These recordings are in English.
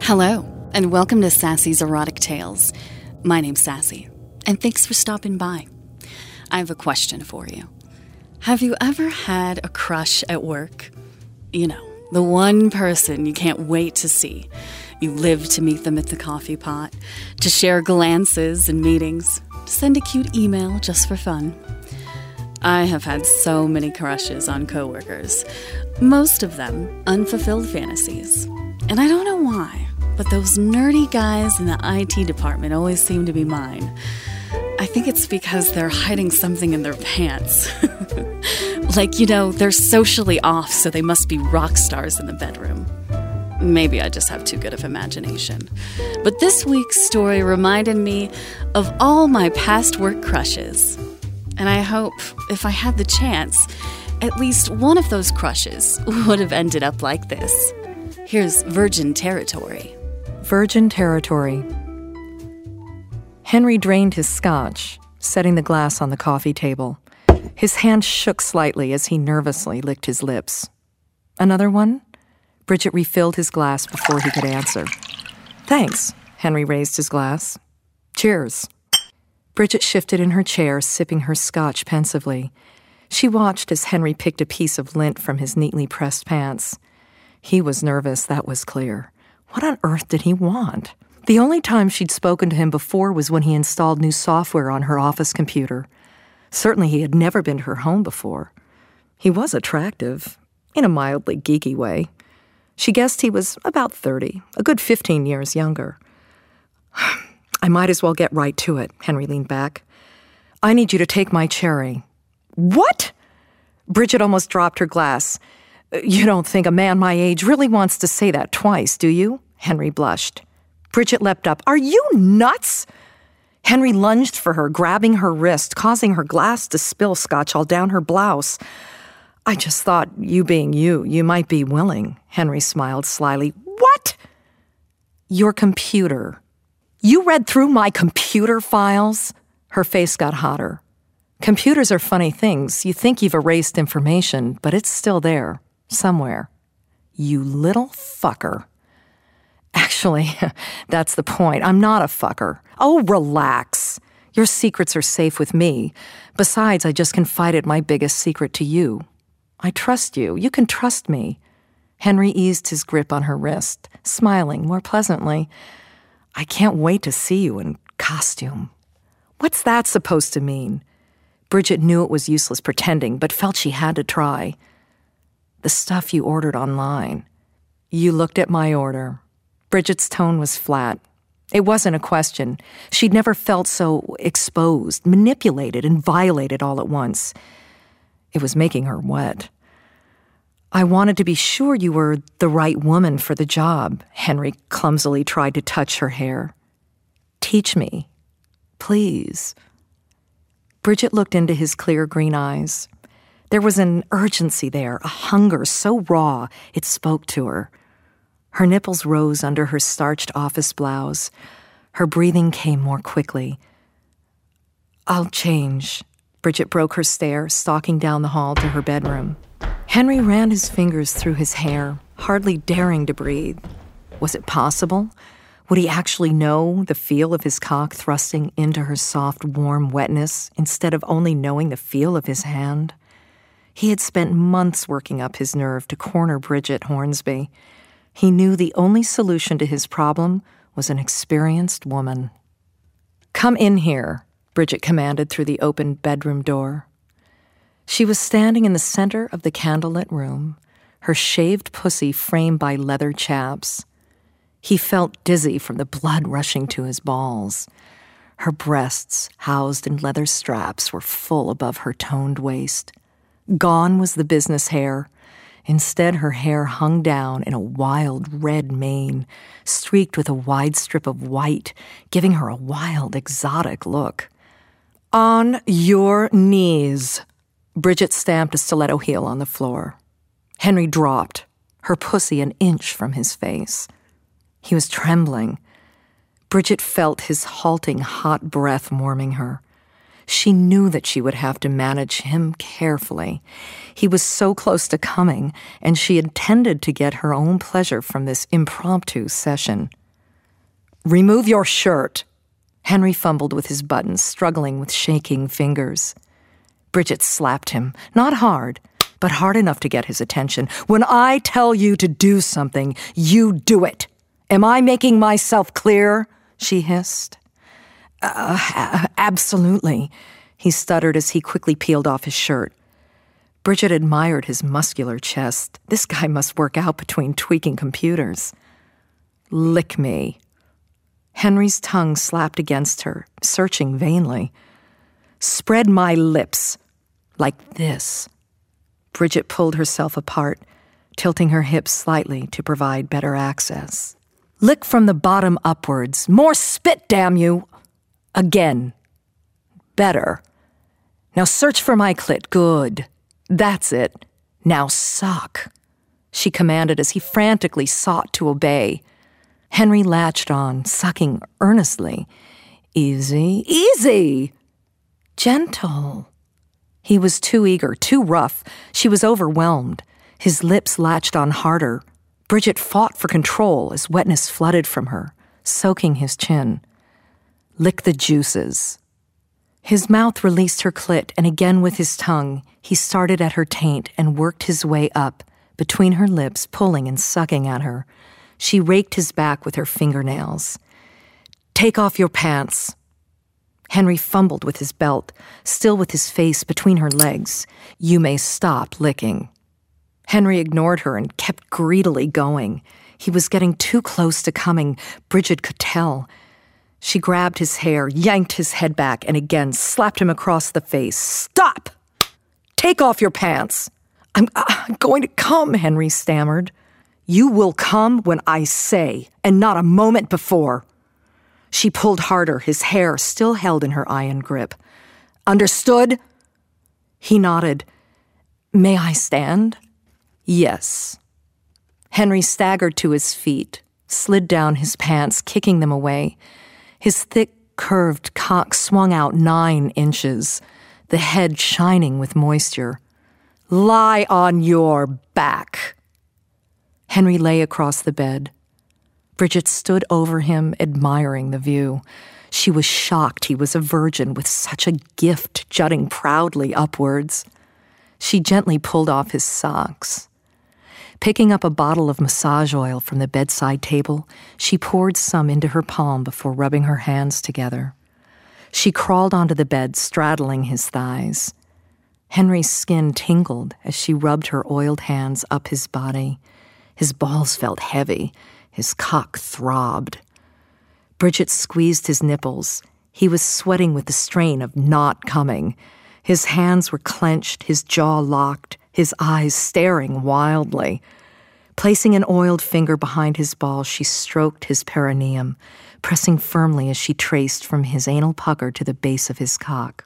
Hello, and welcome to Sassy's Erotic Tales. My name's Sassy, and thanks for stopping by. I have a question for you. Have you ever had a crush at work? You know, the one person you can't wait to see. You live to meet them at the coffee pot, to share glances in meetings, to send a cute email just for fun. I have had so many crushes on coworkers, most of them unfulfilled fantasies. And I don't know why, but those nerdy guys in the IT department always seem to be mine. I think it's because they're hiding something in their pants. They're socially off, so they must be rock stars in the bedroom. Maybe I just have too good of imagination. But this week's story reminded me of all my past work crushes. And I hope, if I had the chance, at least one of those crushes would have ended up like this. Here's Virgin Territory. Virgin Territory. Henry drained his scotch, setting the glass on the coffee table. His hand shook slightly as he nervously licked his lips. Another one? Bridget refilled his glass before he could answer. Thanks, Henry raised his glass. Cheers. Bridget shifted in her chair, sipping her scotch pensively. She watched as Henry picked a piece of lint from his neatly pressed pants. He was nervous, that was clear. What on earth did he want? The only time she'd spoken to him before was when he installed new software on her office computer. Certainly he had never been to her home before. He was attractive, in a mildly geeky way. She guessed he was about 30, a good 15 years younger. I might as well get right to it, Henry leaned back. I need you to take my cherry. What? Bridget almost dropped her glass. You don't think a man my age really wants to say that twice, do you? Henry blushed. Bridget leapt up. Are you nuts? Henry lunged for her, grabbing her wrist, causing her glass to spill scotch all down her blouse. I just thought, you being you might be willing. Henry smiled slyly. What? Your computer. You read through my computer files? Her face got hotter. Computers are funny things. You think you've erased information, but it's still there. Somewhere. You little fucker. Actually, that's the point. I'm not a fucker. Oh, relax. Your secrets are safe with me. Besides, I just confided my biggest secret to you. I trust you. You can trust me. Henry eased his grip on her wrist, smiling more pleasantly. I can't wait to see you in costume. What's that supposed to mean? Bridget knew it was useless pretending, but felt she had to try. The stuff you ordered online. You looked at my order. Bridget's tone was flat. It wasn't a question. She'd never felt so exposed, manipulated, and violated all at once. It was making her wet. I wanted to be sure you were the right woman for the job. Henry clumsily tried to touch her hair. Teach me, please. Bridget looked into his clear green eyes. There was an urgency there, a hunger so raw it spoke to her. Her nipples rose under her starched office blouse. Her breathing came more quickly. I'll change. Bridget broke her stare, stalking down the hall to her bedroom. Henry ran his fingers through his hair, hardly daring to breathe. Was it possible? Would he actually know the feel of his cock thrusting into her soft, warm wetness instead of only knowing the feel of his hand? He had spent months working up his nerve to corner Bridget Hornsby. He knew the only solution to his problem was an experienced woman. Come in here, Bridget commanded through the open bedroom door. She was standing in the center of the candlelit room, her shaved pussy framed by leather chaps. He felt dizzy from the blood rushing to his balls. Her breasts, housed in leather straps, were full above her toned waist. Gone was the business hair. Instead, her hair hung down in a wild red mane, streaked with a wide strip of white, giving her a wild, exotic look. On your knees. Bridget stamped a stiletto heel on the floor. Henry dropped, her pussy an inch from his face. He was trembling. Bridget felt his halting, hot breath warming her. She knew that she would have to manage him carefully. He was so close to coming, and she intended to get her own pleasure from this impromptu session. Remove your shirt. Henry fumbled with his buttons, struggling with shaking fingers. Bridget slapped him, not hard, but hard enough to get his attention. When I tell you to do something, you do it. Am I making myself clear? She hissed. Absolutely, he stuttered as he quickly peeled off his shirt. Bridget admired his muscular chest. This guy must work out between tweaking computers. Lick me. Henry's tongue slapped against her, searching vainly. Spread my lips. Like this. Bridget pulled herself apart, tilting her hips slightly to provide better access. Lick from the bottom upwards. More spit, damn you! Again. Better. Now search for my clit. Good. That's it. Now suck, she commanded as he frantically sought to obey. Henry latched on, sucking earnestly. Easy, easy! Gentle. He was too eager, too rough. She was overwhelmed. His lips latched on harder. Bridget fought for control as wetness flooded from her, soaking his chin. Lick the juices. His mouth released her clit, and again with his tongue, he started at her taint and worked his way up, between her lips, pulling and sucking at her. She raked his back with her fingernails. Take off your pants. Henry fumbled with his belt, still with his face between her legs. You may stop licking. Henry ignored her and kept greedily going. He was getting too close to coming. Bridget could tell. She grabbed his hair, yanked his head back, and again slapped him across the face. Stop! Take off your pants. I'm going to come, Henry stammered. You will come when I say, and not a moment before. She pulled harder, his hair still held in her iron grip. Understood? He nodded. May I stand? Yes. Henry staggered to his feet, slid down his pants, kicking them away. His thick, curved cock swung out 9 inches, the head shining with moisture. Lie on your back. Henry lay across the bed. Bridget stood over him, admiring the view. She was shocked he was a virgin with such a gift jutting proudly upwards. She gently pulled off his socks. Picking up a bottle of massage oil from the bedside table, she poured some into her palm before rubbing her hands together. She crawled onto the bed, straddling his thighs. Henry's skin tingled as she rubbed her oiled hands up his body. His balls felt heavy. His cock throbbed. Bridget squeezed his nipples. He was sweating with the strain of not coming. His hands were clenched, his jaw locked, his eyes staring wildly. Placing an oiled finger behind his balls, she stroked his perineum, pressing firmly as she traced from his anal pucker to the base of his cock.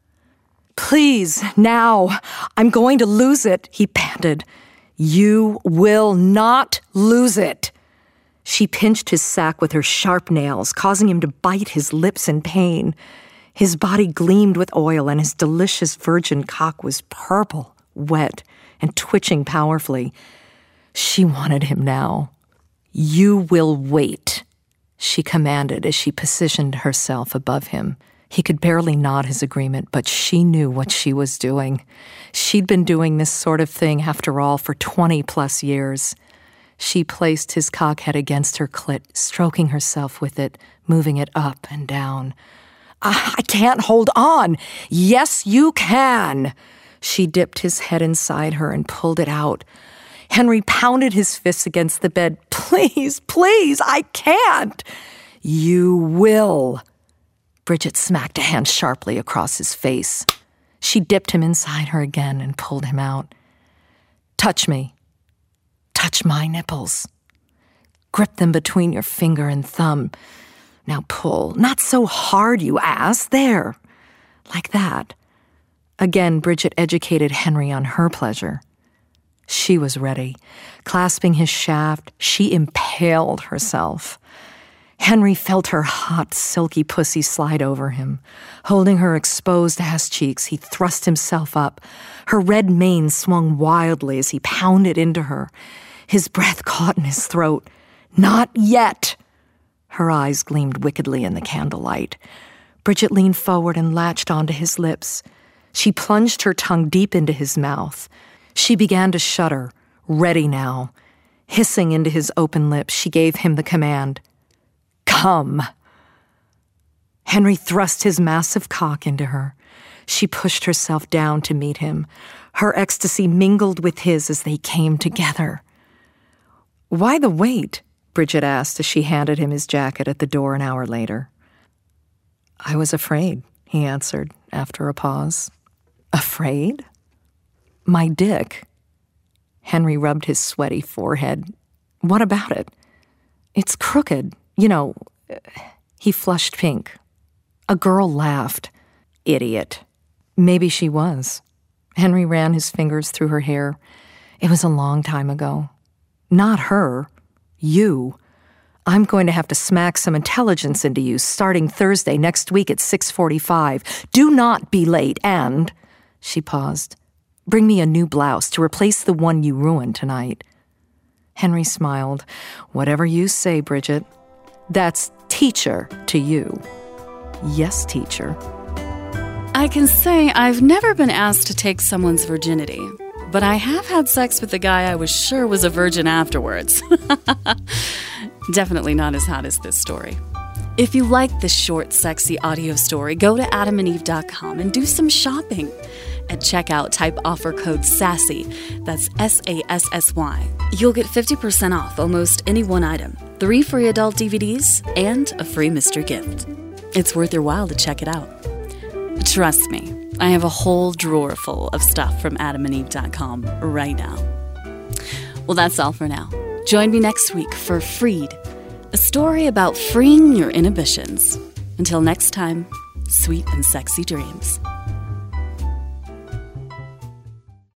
Please, now, I'm going to lose it, he panted. You will not lose it. She pinched his sack with her sharp nails, causing him to bite his lips in pain. His body gleamed with oil, and his delicious virgin cock was purple, wet, and twitching powerfully. She wanted him now. You will wait, she commanded as she positioned herself above him. He could barely nod his agreement, but she knew what she was doing. She'd been doing this sort of thing, after all, for 20-plus years. She placed his cockhead against her clit, stroking herself with it, moving it up and down. I can't hold on. Yes, you can. She dipped his head inside her and pulled it out. Henry pounded his fists against the bed. Please, please, I can't. You will. Bridget smacked a hand sharply across his face. She dipped him inside her again and pulled him out. Touch me. Touch my nipples. Grip them between your finger and thumb. Now pull. Not so hard, you ass. There. Like that. Again, Bridget educated Henry on her pleasure. She was ready. Clasping his shaft, she impaled herself. Henry felt her hot, silky pussy slide over him. Holding her exposed ass cheeks, he thrust himself up. Her red mane swung wildly as he pounded into her. His breath caught in his throat. Not yet. Her eyes gleamed wickedly in the candlelight. Bridget leaned forward and latched onto his lips. She plunged her tongue deep into his mouth. She began to shudder, ready now. Hissing into his open lips, she gave him the command, "Come." Henry thrust his massive cock into her. She pushed herself down to meet him. Her ecstasy mingled with his as they came together. "Why the wait?" Bridget asked as she handed him his jacket at the door an hour later. "I was afraid," he answered after a pause. "Afraid?" "My dick." Henry rubbed his sweaty forehead. "What about it?" "It's crooked. You know." He flushed pink. A girl laughed. "Idiot." Maybe she was. Henry ran his fingers through her hair. "It was a long time ago." "Not her. You. I'm going to have to smack some intelligence into you starting Thursday next week at 6:45. Do not be late and," she paused, "bring me a new blouse to replace the one you ruined tonight." Henry smiled. "Whatever you say, Bridget. That's teacher to you." "Yes, teacher." I can say I've never been asked to take someone's virginity, but I have had sex with a guy I was sure was a virgin afterwards. Definitely not as hot as this story. If you like this short, sexy audio story, go to adamandeve.com and do some shopping. At checkout, type offer code SASSY, that's SASSY. You'll get 50% off almost any one item, 3 free adult DVDs, and a free mystery gift. It's worth your while to check it out. Trust me, I have a whole drawer full of stuff from adamandeve.com right now. Well, that's all for now. Join me next week for Freed, a story about freeing your inhibitions. Until next time, sweet and sexy dreams.